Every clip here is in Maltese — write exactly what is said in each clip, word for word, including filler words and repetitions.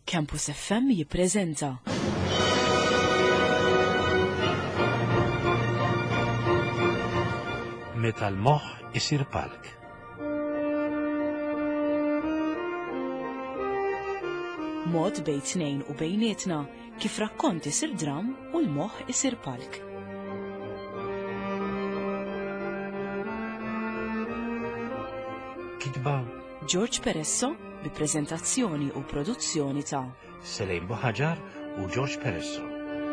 Campus F M jippreżenta Meta l-moħħ isir palk. Mod bejn tnejn u bejnietna kif rakkont isir dram u l-moħħ isir palk. Kitba George Peresso bi preżentazzjoni u produzzjoni ta' Selejn Buħaġar u George Peresso.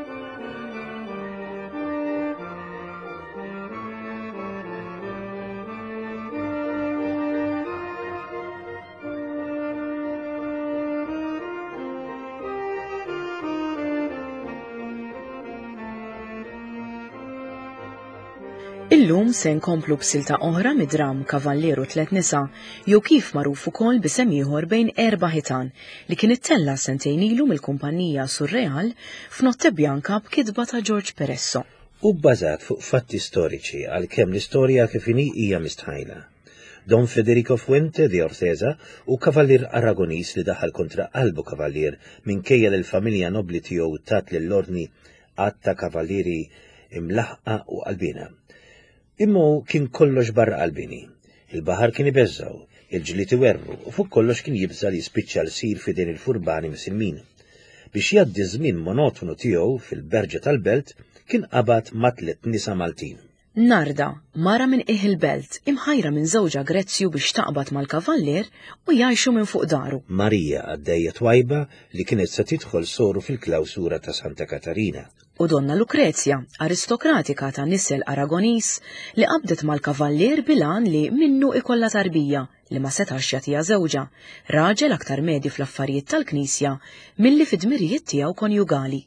Illum se nkomplu b'silta oħra mid-dram Kavalleru tliet nisa, jew kif magħruf ukoll b'isem ieħor bejn erba' ħitan li kien ittella sentejn ilu mill-kumpanija Surreal f'Notte Bjanka b'kitba ta' George Peresso. U bbażat fuq fatti storiċi għalkemm l-istorja kif inhi hija mistħajla. Don Federico Fuente di Orseza u kavallier Aragonis li daħal kontra qalbu kavallier minkejja l-familja nobli tiegħu tat lill-ordni għatta kavallieri imlaħqa u qalbina. Immu kien kollox barra qalbini. Il-baħar kien ibeżżaw, il-ġliet iwerru u fuq kollox kien jibża li jispiċċa l-sir fidejn il-furbani misilmin. Biex jgħaddi żmien monotonu tiegħu fil-berġa tal-belt kien qabad ma' tliet nisa Maltin. Narda, mara minn Iħ il-Belt, imħajra minn żewġa Grezzju biex taqbad mal-kavallier u jgħixu minn fuq daru. Marija għaddejja twajba li kienet se tidħol soru fil-klawsura ta' Santa Katarina. U Donna Lucrezia, aristokratika ta' nisel Aragonis li qabdet mal-kavallier bilan li minnu ikolla tarbija li ma setax jagħtiha żewġa, raġel aktar medi fl-affarijiet tal-Knisja milli fid-dmirijiet tiegħu konjugali.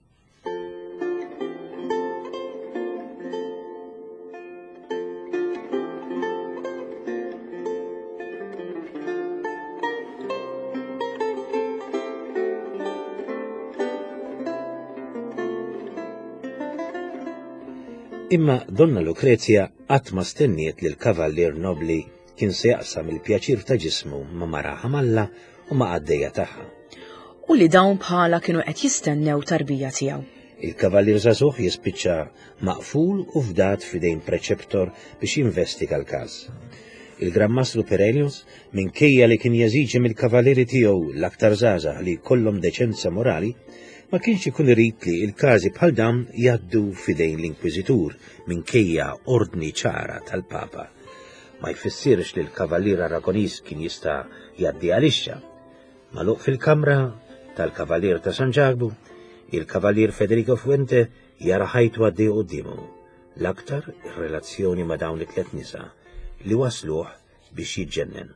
Imma Donna Lucrezia qatt ma stenniet li l-kavallier nobli kien se jaqsam il-pjaċir ta' ġismu ma' mara ħamalla u ma' għaddejja tagħha. U li dawn bħala kienu qed jistennew tarbija tiegħu. Il-kavallier żagħżugħ jispiċċa maqful u fdat f'idejn preċeptor biex jinvestiga l-każ. Il-Grammastru Perelius minkejja li kien jeżiġi mill-kavallieri tiegħu l-aktar żgħażagħ li jkollhom deċenza morali, ma kienx ikun irid li l-każi bħal dawn jgħaddu f'idejn l-Inkwiżitur minkejja ordni ċara tal-Papa. Ma jfissirx li l-kavallier Aragonis kien jista' jgħaddi għalixxa. Magħluq fil-kamra tal-kavallier ta' San Ġagbu, il-kavallier Federico Fuente jara ħajtu għaddej qudiemu. L-aktar ir-relazzjoni ma' dawn it-tliet nisa li wasluh biex jiġġennen.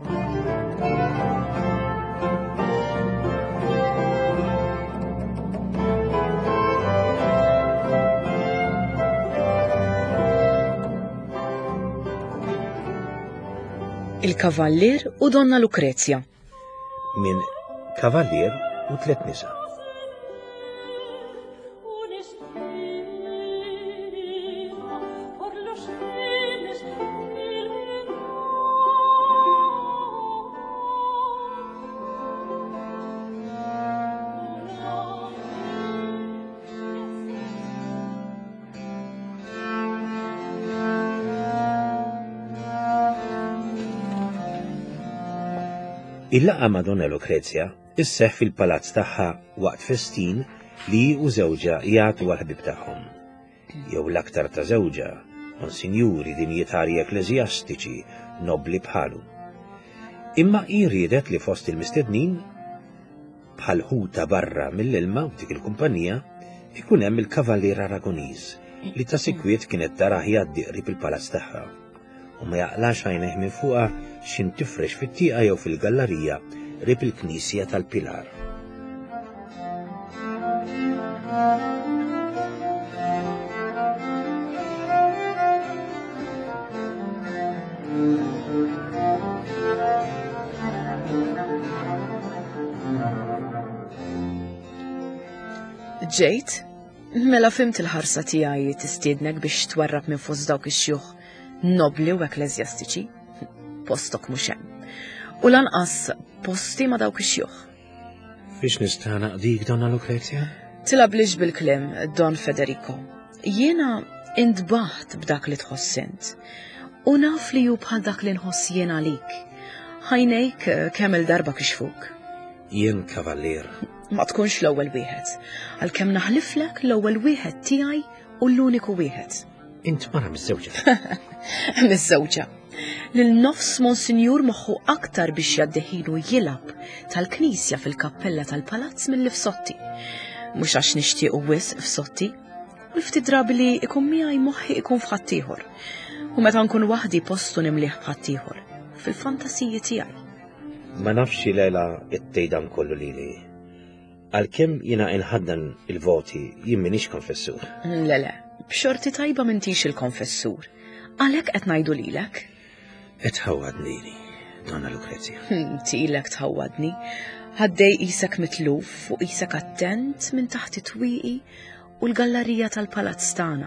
Il-Kavallier u Donna Lucrezia. Min kavallier u tliet nisa. Il-laqgħa ma' Donna Lucrezia isseħħ fil-palazz tagħha waqt festin li u żewġa jagħtu għall-ħbib tagħhom. Jew l-aktar ta' żewġa, monsinjuri dinjitarji ekleżjastiċi nobli bħalu. Imma hi riedet li fost il-mistednin bħal ħuta barra mill-ilma dik il-kumpanija ikun hemm il-kavallier Aragonis li ta' sikwiet kienet tara jgħaddi qrib il-palazz tagħha u ma jaqlax għajnejh minn fuqha x'in tifrex fit-tieqa jew fil-gallerija rib il-Knisja tal-Pilar. Ġejt, mela fimt il-ħarsa tiegħi tistiednek biex twarrab minn fost dawk ix-xjuħ nobli u ekleżjastiċi. Postok mhux hemm. U lanqas posti ma dawk ix-xjuħ. Biex nista' naqdik, Donna Lucrezia? Tilablix bil-klim, Don Federico. Jiena intbaħt b'dak li tħossint. U naf li ju bħal dak li nħoss jiena għalik. Ħajnejk kemm il-darba kixfuk. Jien kavallier. Ma tkunx l-ewwel wieħed, għalkemm naħliflek l-ewwel wieħed tiegħi u l-uniku wieħed. Int mara miż-żewġa. Miż-żewġa. Lil nofs Monsinjur moħħu aktar biex jaddeħilu jilab tal-Knisja fil-kappella tal-Palazz mill-li f'Sotti. Mhux għax nixtiequ wisq f'Sotti, u l-ftit drabi li ikun miegħi moħħi ikun f'ħadd ieħor. U meta nkun waħdi postu nimlih b'ħadd ieħor fil-fantasiji tiegħi. Ma nafx lejla it-tejdan kollu lili. Għalkemm jiena inħaddan il-voti jien m'iniex konfessur. Le le, b'xorti tajba m'intix il-konfessur. Għalhekk qed ngħidu lilek. Qed ħawadnili, Donna Lucrezia. Tilek tħawadni. Ħaddej qisek mitluf u qisek attent minn taħt it-twieqi u l-gallerija tal-palazz tagħna.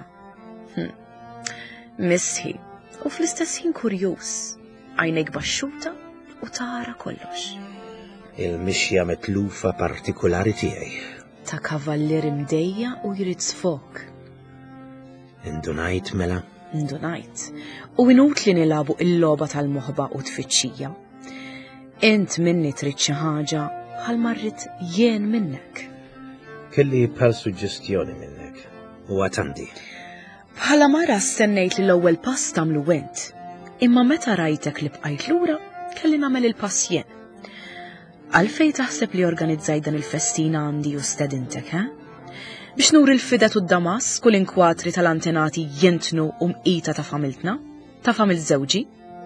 Misħi, u fl-istess ħin kurjuż, għajnejk baxxuta u tara kollox. Il-mixja mitlufa partikolari tiegħi. Ta' kavallier imdejja u jrid sfok. Indunajt mela? Indunajt. U inut li nilabu il-loba tal-moħba u tfittxija. Int minni trid xi ħaġa bħal marrit jien minnek. Kelli bħal suġġestjoni minnek. U għatandi. Bħala mara stennejt li l-ewwel pass tagħmlu int. Imma meta rajtek li bqajt lura, kelli nagħmel il-pass jien. Għalfej taħseb li organizzaj dan il-festina għandi u stedintek, ha? Biex nur il-fidet u d-damas kull inkwatri tal-antenati jintnu u mqita ta' familtna, ta' famil żewġi.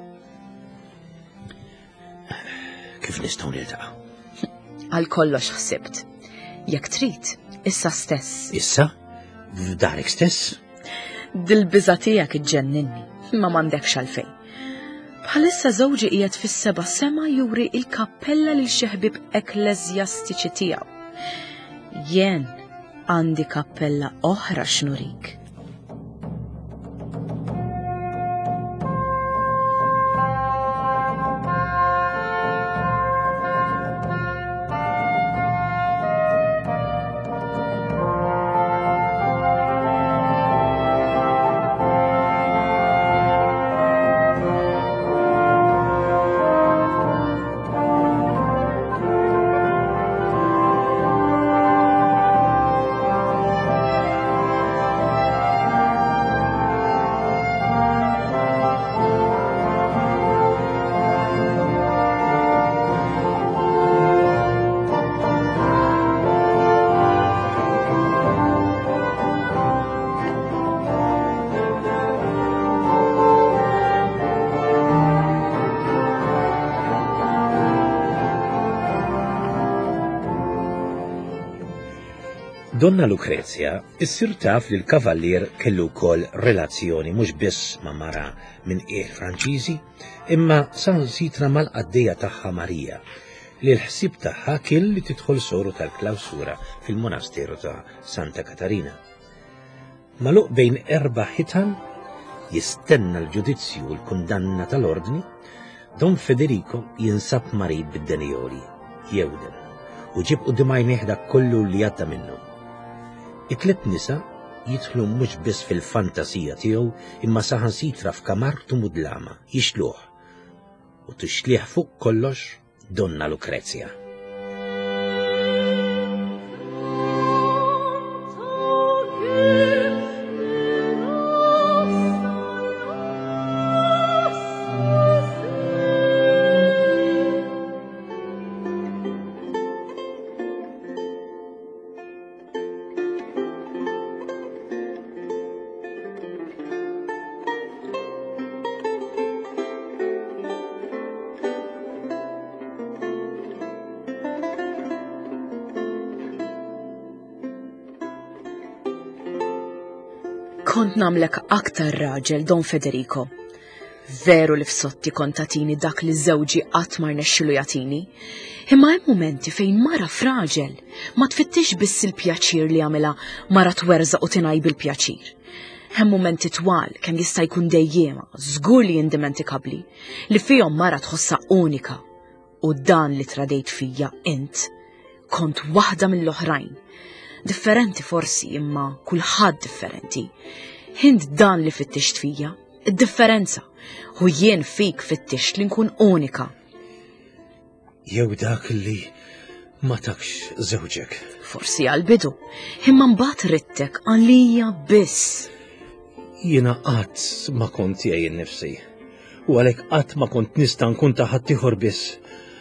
Kif nistgħu niltaqa'? Għal kollox ħsibt. Jekk trid, issa stess. Issa? F'darek stess? Dil-biża tiegħek iġġenninni, imma m'għandekx għalfejn. Bħalissa żewġi qiegħed fis-seba' sema juri il-kappella lil xi ħbieb ekleżjastiċi tiegħu. Jien għandi kappella oħra x'nurik. Donna Lucrezia issir taf li l-kavallier kellu wkoll relazzjoni mhux biss ma' mara minn qiegħ Franċiżi, imma sansitra mal-qaddejja tagħha Marija li l-ħsieb tagħha kien li tidħol soru tal-klawsura fil-monasteru ta' Santa Katarina. Magħluq bejn erba' ħitan jistenna l-ġudizzju u l-kundanna tal-ordni, Don Federico jinsab marid bid-Denioli, jewden, u ġib quddiem għajnejh dak kollu li għadda minnu. It-tliet nisa jidħlu mhux biss fil-fantasija tiegħu imma saħansitra f'kamartu mudlama jixluh u tixlih fuq kollox Donna Lucrezia. Kont namlek aktar raġel, Don Federico. Veru li f'Sotti kont tatini dak li żewġi qatt ma rnexxielu jagħtini, imma hemm mumenti fejn mara f'raġel ma tfittix biss il-pjaċir li għamilha mara twerżaq u tingħaj bil-pjaċir. Hemm mumenti twal kemm jista' jkun dejjema, żgur li indimentikabli, li fihom mara tħossha unika u dan li tradejt fija int kont waħda mill-oħrajn. Differenti forsi, imma kulħadd differenti. Hind dan li fittixt fija, id-differenza, u jien fik fittixt li nkun unika. Jew dak li ma takx żewġek. Forsi għal-bidu, imma mbagħad rittek għalija biss. Jiena qatt ma kont jgħid nifsi, u għalhekk qatt ma kont nista' nkun ta' ħadd ieħor biss.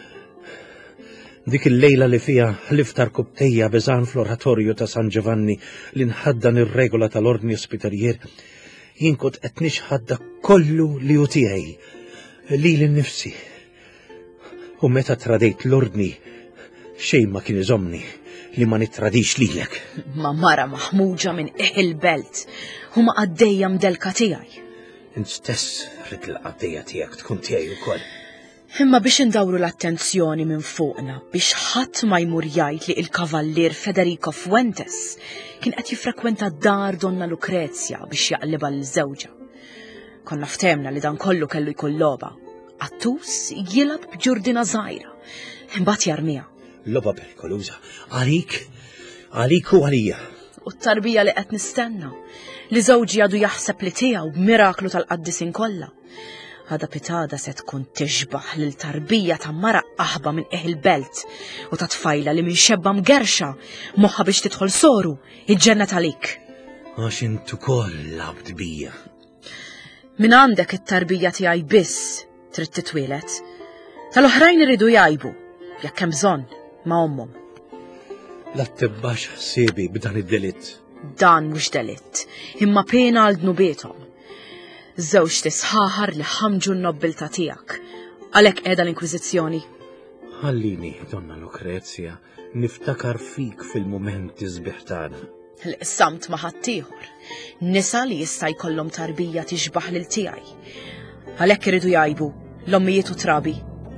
Dik il-lejla li fija ħliftar kubtejja beżan fl-oratorju ta' San Giovanni li nħaddan ir-regola tal-ordni ospitarjer, jien kont qed nixħadda kollu li hu tiegħi, lili nnifsi. U meta tradejt l-ordni, xejn ma kien iżommni li ma nittradix lilek. Ma mara maħmuġa minn iħil belt, u ma għaddejja mdelka tiegħi. Int stess rid l-qaddejja tiegħek tkun tiegħi wkoll. Imma biex indawru l-attenzjoni minn fuqna biex ħadd ma jmur jgħid li il-kavallier Federico Fuentes kien qed jiffrekwenta dar Donna Lucrezia biex jaqliba l-żewġa. Konna ftemna li dan kollu kellu jkun logħba. Attus jilab b'ġurdina żgħira, imbagħad jarmija. Logħba perikoluża, għalik, għalik u għalija. U t-tarbija li qed nistenna, li żewġi għadu jaħseb li tiegħu b'miraklu tal-qaddisin kollha. Għada pitada se tkun tixbaħ lil tarbija ta' mara aħba minn eħil belt u ta' tfajla li minn xebba mgerxa moħħa biex tidħol soru iġġenna talik. Għax intu koll labd bija. Min għandek it-tarbija tiegħi biss trid titwielet. Tal-oħrajn iridu jgħajbu jekk hemm bżonn ma' ommhom. La tibbax ħsiebi b'dan id-delitt. Dan mhux delitt, imma pena għal dnubietom. Żewġ tisħaħar li ħamġu n-nobbilta tiegħek. Għalhekk qiegħda l-Inkwiżizzjoni. Ħallini, Donna Lucrezia, niftakar fik fil-mumenti sbieħ tagħna. L-qsamt ma' ħadd ieħor, nisa li jista' jkollhom tarbija tixbaħ lil tiegħi. Għalhekk iridu jgħajbu l-ommijiet u trabi.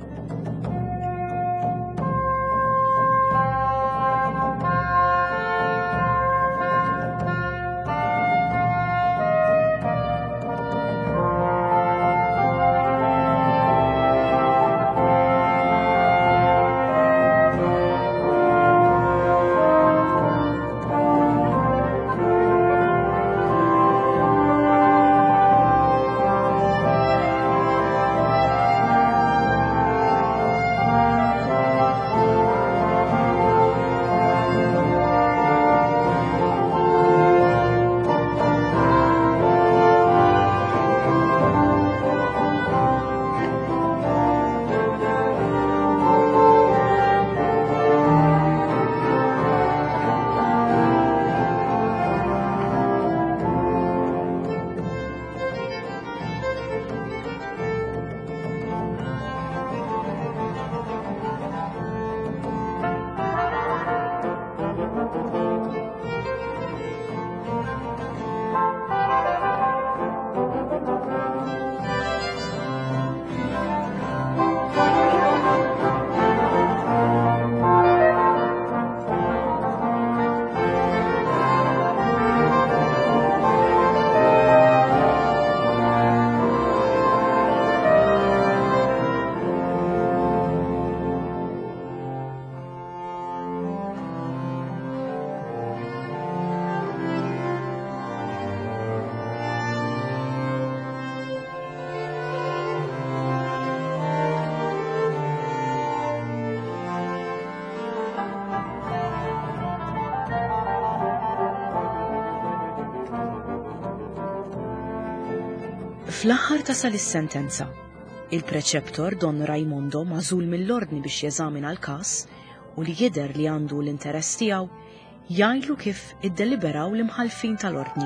Fl-aħħar tasal is-sentenza. Il-preċeptor Don Raimondo magħżul mill-ordni biex jeżamina l-każ u li jidher li għandu l-interess tiegħu jgħidlu kif iddeliberaw l-imħalfin tal-ordni.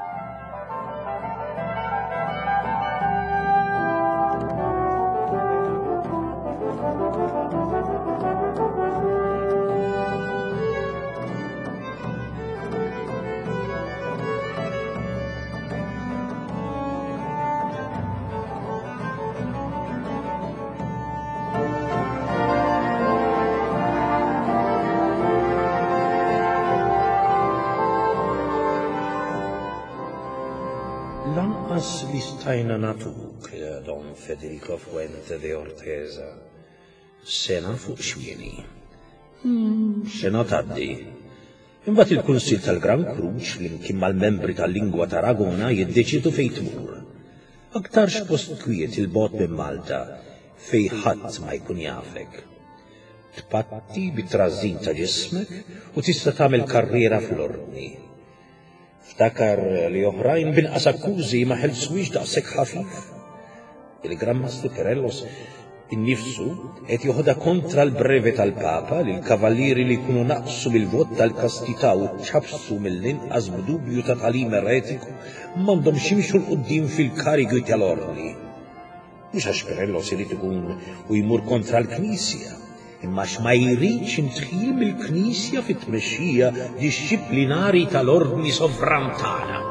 Lanqas li stajna natuk, Don Federico Fuente de Orteza, sena fuq xwieni. Sena tgħaddi. Imbagħad il-Kunsill tal-Gran Kruċ flimkien mal-membri tal-Lingwa ta' Aragona jiddeċiedu fejn tmur. Aktarx post kwiet il-bogħod minn Malta fejn ħadd ma jkun jafek. Tpatti bit-trażżin ta' ġismek u tista' tagħmel karriera fl-ordni. Ftakar li oħrajn binqas akkużi ma ħelswix daqshekk ħafif. Il-Gran Mastru Perellos innifsu qed joħodha kontra l-brevi tal-Papa li l-kavallieri li jkunu naqsu bil-vot tal-kastità u ċabsu mill-inqas b'dubju ta' tagħlim eretiku m'għandhomx jimxu l-quddiem fil-karigi tal-ordni. Mhux għax Perellos irid ikun u jmur kontra l-Knisja, imma x'ma jridx intħil mill-Knisja fit-tmexxija dixxiplinari tal-ordni sovran tagħna.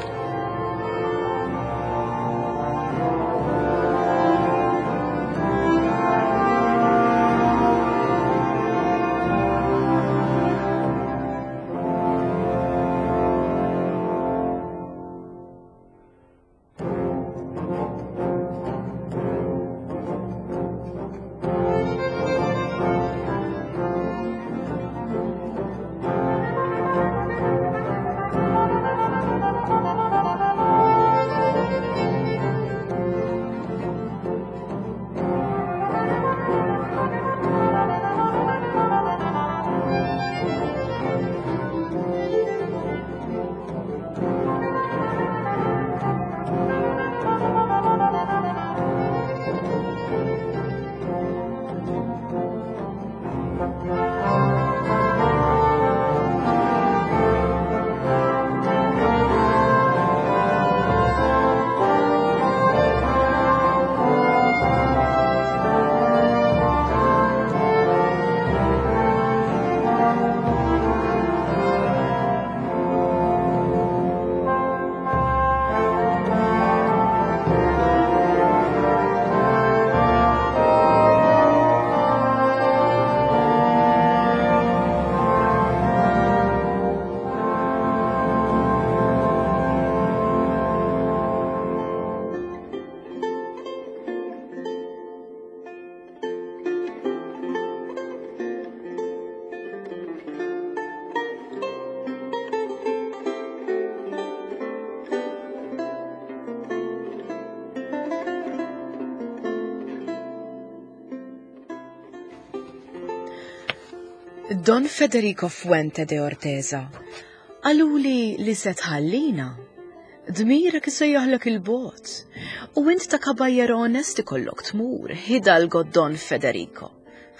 Don Federico Fuente de Orteza għaluli li se tħallina. Dmirek isejjaħlek il-bot u int ta' kabajjer onesti kollok tmur, Hidalgo Don Federico.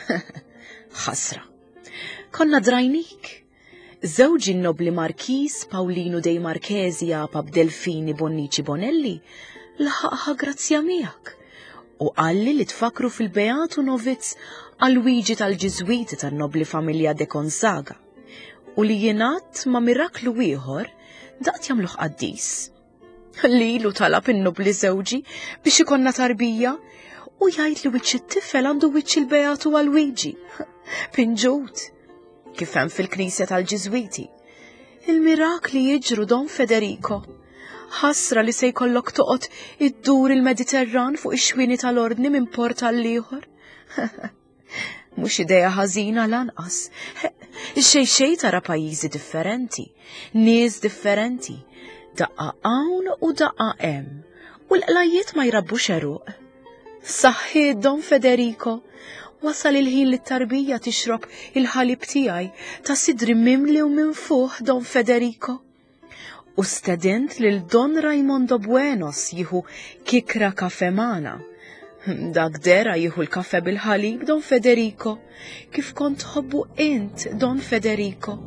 Ħasra. Konna drajnik. Żewġi nobli Markis Paulino dei Marchesi Pap Delfini Bonnici Bonelli laħaqħa grazzja miegħek u qalli li tfakru fil-Beatu Novizz għal-wiġi tal-Ġiżwiti tan-nobli familja de Gonzaga u li jingħad ma' miraklu ieħor daqt jagħmluh qaddis. Lilu talab in-nobli żewġi biex ikonna tarbija u jgħid li wiċċ it-tifel għandu wiċċ il-Beatu għal-wiġi. Pinġut, kif hemm fil-Knisja tal-Ġiżwiti. Il-mirakli jiġru Don Federico. Ħasra li se jkollok toqgħod iddur il-Mediterran fuq ix-xwieni tal-ordni minn port għall-ieħor. Mhux idea ħażina lanqas. Ix-xejxej tara pajjiżi differenti, nies differenti, daqqa hawn u daqqa hemm, u l-qlajiet ma jrabbux eruq. Saħħi Don Federico, wasal il-ħin li t-tarbija tixrob il-ħalib tiegħi ta' sidri mimli u minn fuq Don Federico. U stedint lil Don Raimondo Buenos jieħu kikra kafe mana. Dak dera jieħu l-kafe bil-ħalib Don Federico, kif kont ħobbu int Don Federico.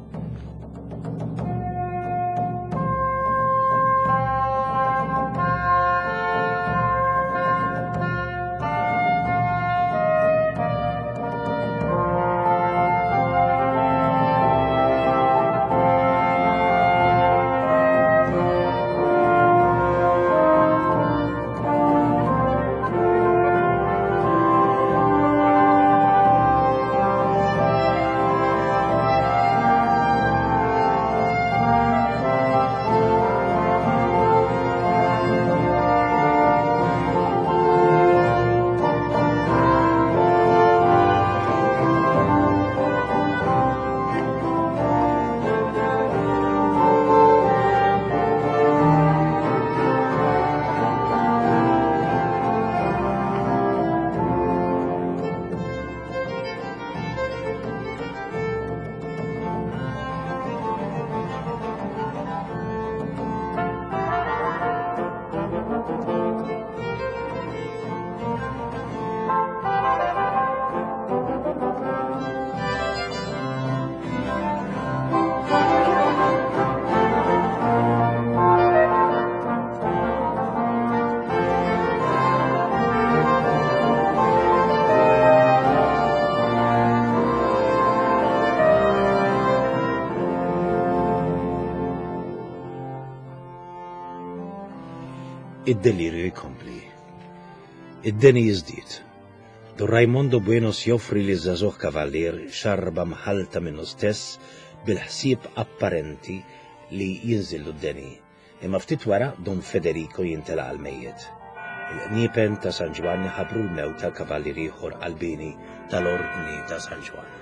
id-deliru jkompli. Id-deni jiżdied. Don Raimondo Buenos joffri li żagħżugħ kavallier xarba mħalta minnu stess bil-ħsieb apparenti li jinżillu d-deni. Imma ftit wara Don Federico jintela għal-mejjed. Il-qniepen ta' San Ġwan ħabru l-mew tal-kavallier ieħor qalbini tal-Ordni ta' San Ġwan.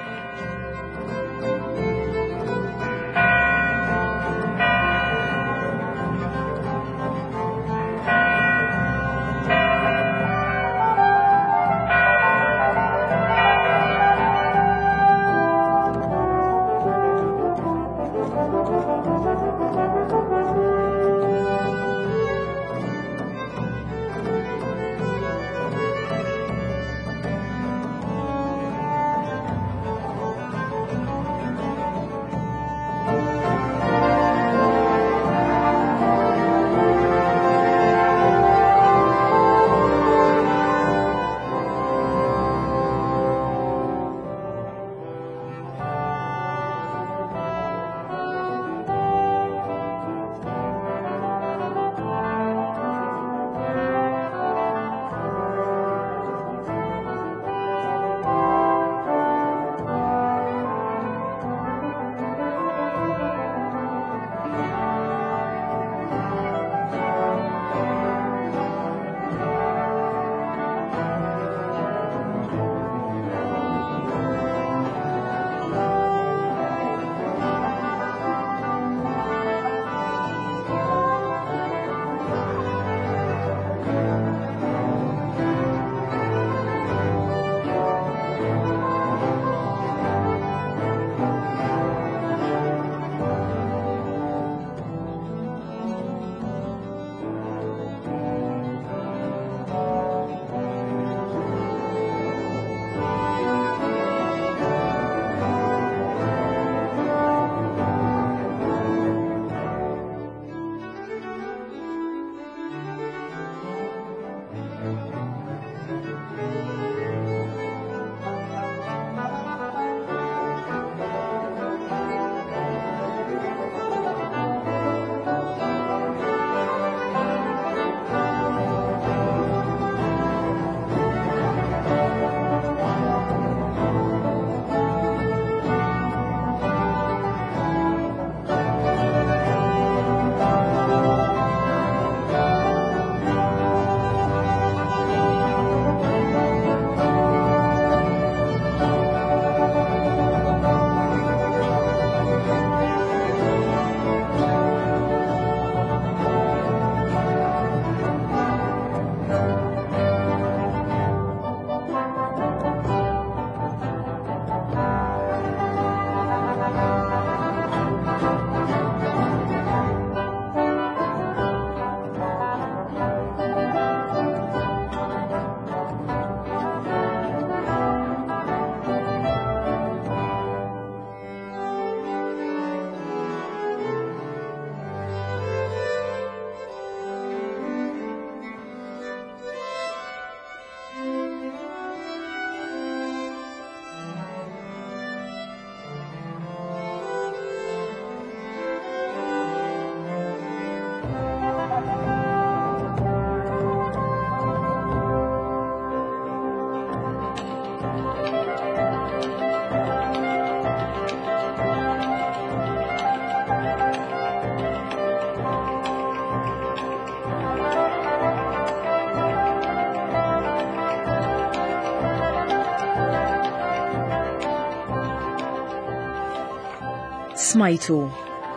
Smajtu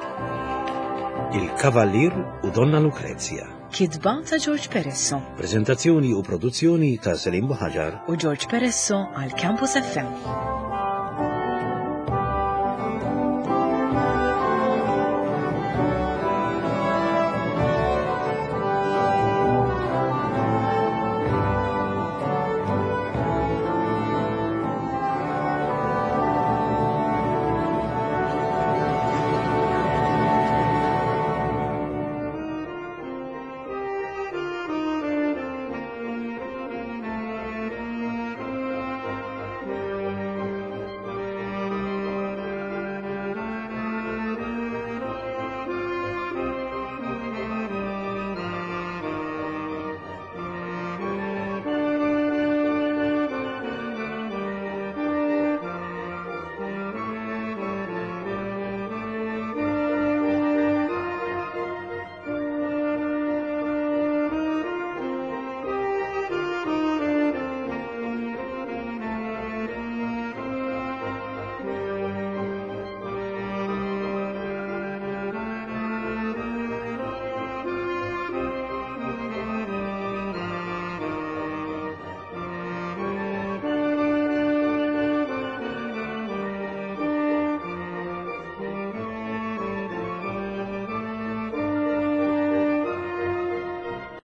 Il-Kavallier u Donna Lucrezia. Kitba ta' George Peresso Prezentazzjoni u produzzjoni ta' Selim Buħaġar u George Peresso għal Campus F M.